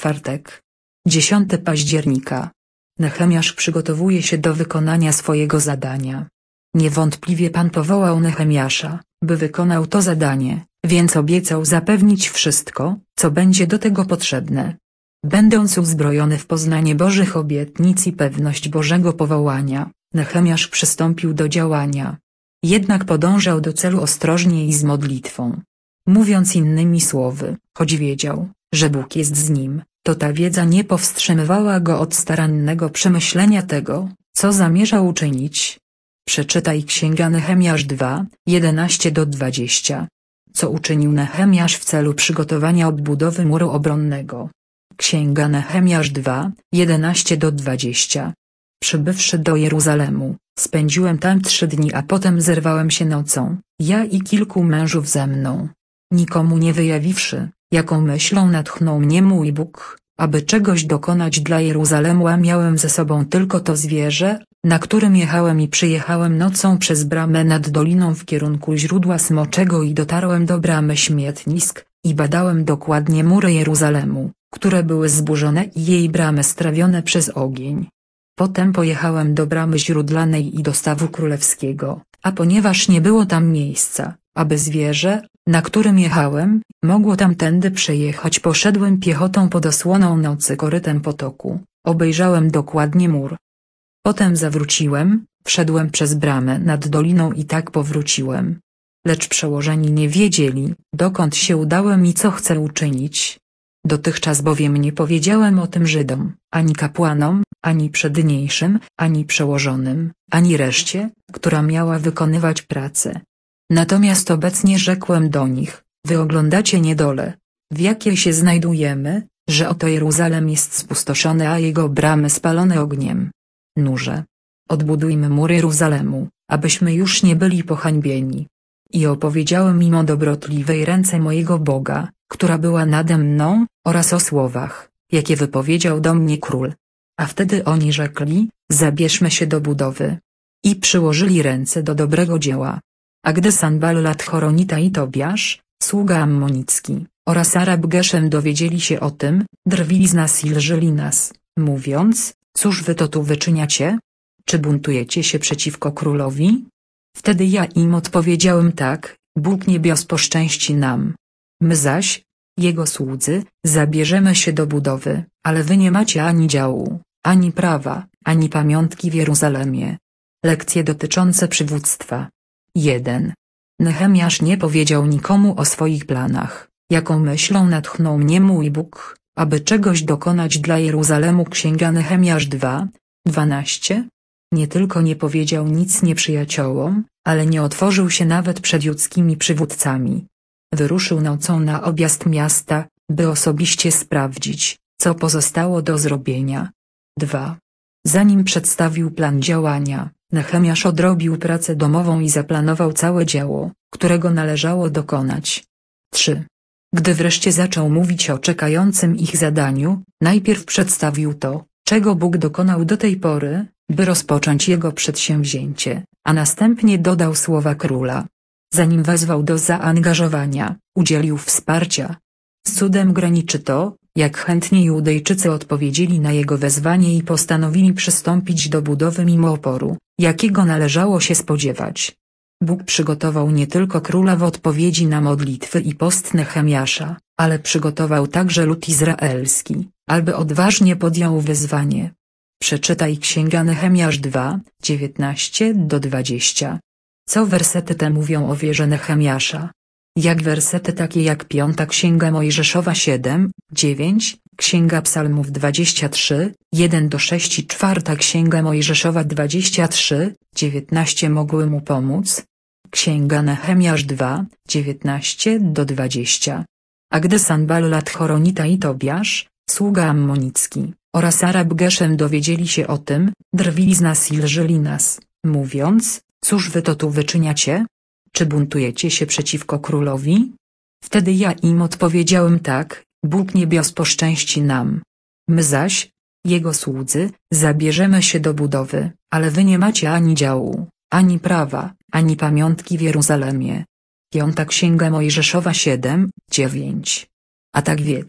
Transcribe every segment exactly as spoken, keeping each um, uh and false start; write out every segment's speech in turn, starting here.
czwartek. dziesiątego października. Nehemiasz przygotowuje się do wykonania swojego zadania. Niewątpliwie Pan powołał Nehemiasza, by wykonał to zadanie, więc obiecał zapewnić wszystko, co będzie do tego potrzebne. Będąc uzbrojony w poznanie Bożych obietnic i pewność Bożego powołania, Nehemiasz przystąpił do działania. Jednak podążał do celu ostrożnie i z modlitwą. Mówiąc innymi słowy, choć wiedział, że Bóg jest z nim, to ta wiedza nie powstrzymywała go od starannego przemyślenia tego, co zamierzał uczynić. Przeczytaj Księga Nehemiasz dwa, jedenaście do dwudziestu. Co uczynił Nehemiasz w celu przygotowania odbudowy muru obronnego. Księga Nehemiasz dwa, jedenaście do dwudziestu. Przybywszy do Jeruzalemu, spędziłem tam trzy dni, a potem zerwałem się nocą, ja i kilku mężów ze mną. Nikomu nie wyjawiwszy, jaką myślą natchnął mnie mój Bóg, aby czegoś dokonać dla Jeruzalemu, a miałem ze sobą tylko to zwierzę, na którym jechałem, i przyjechałem nocą przez bramę nad doliną w kierunku źródła Smoczego i dotarłem do bramy Śmietnisk, i badałem dokładnie mury Jeruzalemu, które były zburzone i jej bramy strawione przez ogień. Potem pojechałem do bramy źródlanej i do stawu królewskiego, a ponieważ nie było tam miejsca, aby zwierzę, na którym jechałem, mogło tamtędy przejechać, poszedłem piechotą pod osłoną nocy korytem potoku, obejrzałem dokładnie mur. Potem zawróciłem, wszedłem przez bramę nad doliną i tak powróciłem. Lecz przełożeni nie wiedzieli, dokąd się udałem i co chcę uczynić. Dotychczas bowiem nie powiedziałem o tym Żydom, ani kapłanom, ani przedniejszym, ani przełożonym, ani reszcie, która miała wykonywać pracę. Natomiast obecnie rzekłem do nich: wy oglądacie niedolę, w jakiej się znajdujemy, że oto Jeruzalem jest spustoszony, a jego bramy spalone ogniem. Nurze, odbudujmy mury Jeruzalemu, abyśmy już nie byli pohańbieni. I opowiedziałem im o dobrotliwej ręce mojego Boga, która była nade mną, oraz o słowach, jakie wypowiedział do mnie król. A wtedy oni rzekli: zabierzmy się do budowy. I przyłożyli ręce do dobrego dzieła. A gdy Sanballat Horonita i Tobiasz, sługa ammonicki, oraz Arab Geszem dowiedzieli się o tym, drwili z nas i lżyli nas, mówiąc: cóż wy to tu wyczyniacie? Czy buntujecie się przeciwko królowi? Wtedy ja im odpowiedziałem: tak, Bóg niebios poszczęści nam. My zaś, jego słudzy, zabierzemy się do budowy, ale wy nie macie ani działu, ani prawa, ani pamiątki w Jeruzalemie. Lekcje dotyczące przywództwa. jeden. Nehemiasz nie powiedział nikomu o swoich planach, jaką myślą natchnął mnie mój Bóg, aby czegoś dokonać dla Jeruzalemu. Księga Nehemiasz dwa, dwanaście. Nie tylko nie powiedział nic nieprzyjaciołom, ale nie otworzył się nawet przed judzkimi przywódcami. Wyruszył nocą na objazd miasta, by osobiście sprawdzić, co pozostało do zrobienia. dwa. Zanim przedstawił plan działania, Nehemiasz odrobił pracę domową i zaplanował całe dzieło, którego należało dokonać. trzy. Gdy wreszcie zaczął mówić o czekającym ich zadaniu, najpierw przedstawił to, czego Bóg dokonał do tej pory, by rozpocząć jego przedsięwzięcie, a następnie dodał słowa króla. Zanim wezwał do zaangażowania, udzielił wsparcia. Z cudem graniczy to, jak chętnie Judejczycy odpowiedzieli na jego wezwanie i postanowili przystąpić do budowy mimo oporu, jakiego należało się spodziewać. Bóg przygotował nie tylko króla w odpowiedzi na modlitwy i post Nehemiasza, ale przygotował także lud izraelski, aby odważnie podjął wyzwanie. Przeczytaj Księga Nehemiasz dwa, dziewiętnaście do dwudziestu. Co wersety te mówią o wierze Nehemiasza? Jak wersety takie jak piąta Księga Mojżeszowa siedem, dziewięć, Księga Psalmów dwadzieścia trzy, jeden do sześciu i czwarta Księga Mojżeszowa dwadzieścia trzy, dziewiętnaście mogły mu pomóc? Księga Nehemiasz dwa, dziewiętnaście do dwudziestu. A gdy Sanballat Horonita i Tobiasz, sługa ammonicki, oraz Arab Geszem dowiedzieli się o tym, drwili z nas i lżyli nas, mówiąc: cóż wy to tu wyczyniacie? Czy buntujecie się przeciwko królowi? Wtedy ja im odpowiedziałem: tak, Bóg niebios poszczęści nam. My zaś, jego słudzy, zabierzemy się do budowy, ale wy nie macie ani działu, ani prawa, ani pamiątki w Jeruzalemie. Piąta Księga Mojżeszowa siedem, dziewięć. A tak więc,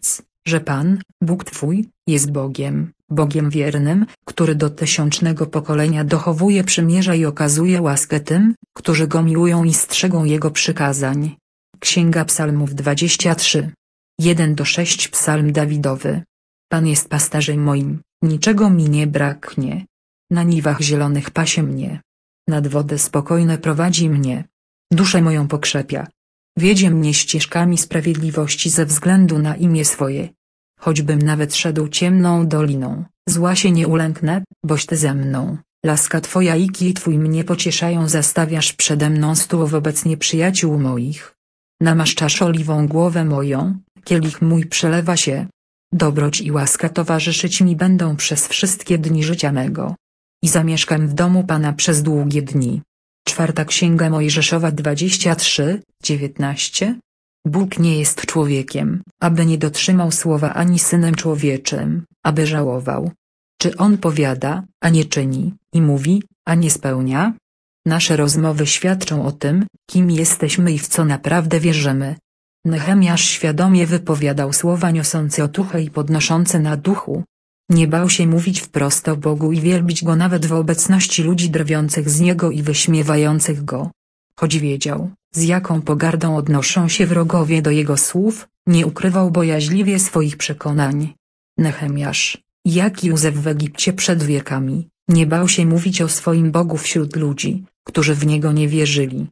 że Pan, Bóg Twój, jest Bogiem, Bogiem wiernym, który do tysiącznego pokolenia dochowuje przymierza i okazuje łaskę tym, którzy Go miłują i strzegą Jego przykazań. Księga Psalmów dwadzieścia trzy. jeden do sześć Psalm Dawidowy. Pan jest pasterzem moim, niczego mi nie braknie. Na niwach zielonych pasie mnie. Nad wody spokojne prowadzi mnie. Duszę moją pokrzepia. Wiedzie mnie ścieżkami sprawiedliwości ze względu na imię swoje. Choćbym nawet szedł ciemną doliną, zła się nie ulęknę, boś Ty ze mną. Laska Twoja i kij Twój mnie pocieszają. Zastawiasz przede mną stół wobec nieprzyjaciół moich. Namaszczasz oliwą głowę moją, kielich mój przelewa się. Dobroć i łaska towarzyszyć mi będą przez wszystkie dni życia mego. I zamieszkam w domu Pana przez długie dni. Czwarta Księga Mojżeszowa dwadzieścia trzy, dziewiętnaście. Bóg nie jest człowiekiem, aby nie dotrzymał słowa, ani synem człowieczym, aby żałował. Czy on powiada, a nie czyni, i mówi, a nie spełnia? Nasze rozmowy świadczą o tym, kim jesteśmy i w co naprawdę wierzymy. Nehemiasz świadomie wypowiadał słowa niosące otuchę i podnoszące na duchu. Nie bał się mówić wprost o Bogu i wielbić Go nawet w obecności ludzi drwiących z Niego i wyśmiewających Go. Choć wiedział, z jaką pogardą odnoszą się wrogowie do Jego słów, nie ukrywał bojaźliwie swoich przekonań. Nehemiasz, jak Józef w Egipcie przed wiekami, nie bał się mówić o swoim Bogu wśród ludzi, którzy w Niego nie wierzyli.